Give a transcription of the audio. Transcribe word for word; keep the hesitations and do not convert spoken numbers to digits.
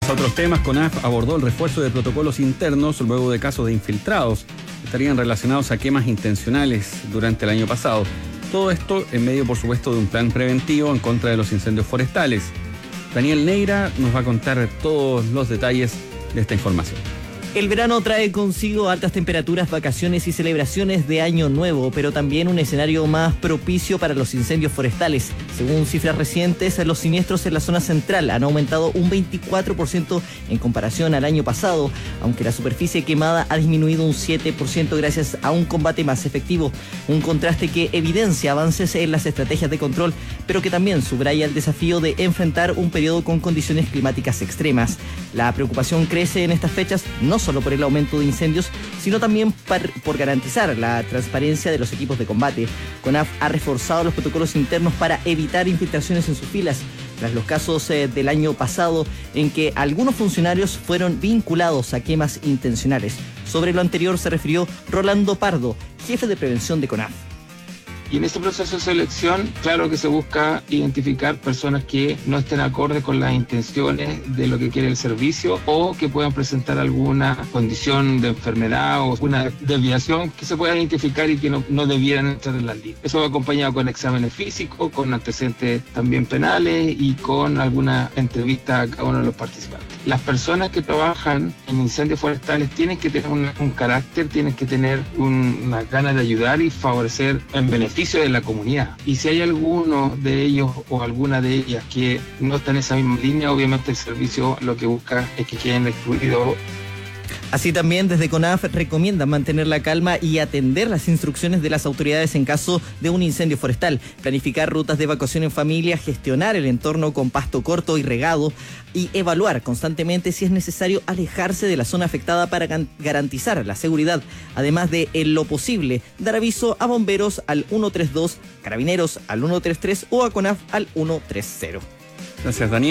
Otros temas, CONAF abordó el refuerzo de protocolos internos luego de casos de infiltrados que estarían relacionados a quemas intencionales durante el año pasado. Todo esto en medio, por supuesto, de un plan preventivo en contra de los incendios forestales. Daniel Neira nos va a contar todos los detalles de esta información. El verano trae consigo altas temperaturas, vacaciones y celebraciones de Año Nuevo, pero también un escenario más propicio para los incendios forestales. Según cifras recientes, los siniestros en la zona central han aumentado un veinticuatro por ciento en comparación al año pasado, aunque la superficie quemada ha disminuido un siete por ciento gracias a un combate más efectivo. Un contraste que evidencia avances en las estrategias de control, pero que también subraya el desafío de enfrentar un periodo con condiciones climáticas extremas. La preocupación crece en estas fechas, no solo por el aumento de incendios, sino también par, por garantizar la transparencia de los equipos de combate. CONAF ha reforzado los protocolos internos para evitar infiltraciones en sus filas, tras los casos eh, del año pasado en que algunos funcionarios fueron vinculados a quemas intencionales. Sobre lo anterior se refirió Rolando Pardo, jefe de prevención de CONAF. Y en este proceso de selección, claro que se busca identificar personas que no estén acorde con las intenciones de lo que quiere el servicio o que puedan presentar alguna condición de enfermedad o una desviación que se pueda identificar y que no, no debieran entrar en las listas. Eso va acompañado con exámenes físicos, con antecedentes también penales y con alguna entrevista a cada uno de los participantes. Las personas que trabajan en incendios forestales tienen que tener un, un carácter, tienen que tener un, una ganas de ayudar y favorecer en beneficio de la comunidad. Y si hay alguno de ellos o alguna de ellas que no está en esa misma línea, obviamente el servicio lo que busca es que queden excluidos. Así también desde CONAF recomiendan mantener la calma y atender las instrucciones de las autoridades en caso de un incendio forestal, planificar rutas de evacuación en familia, gestionar el entorno con pasto corto y regado y evaluar constantemente si es necesario alejarse de la zona afectada para garantizar la seguridad, además de, en lo posible, dar aviso a bomberos al uno tres dos, carabineros al uno tres tres o a CONAF al uno tres cero. Gracias, Daniel.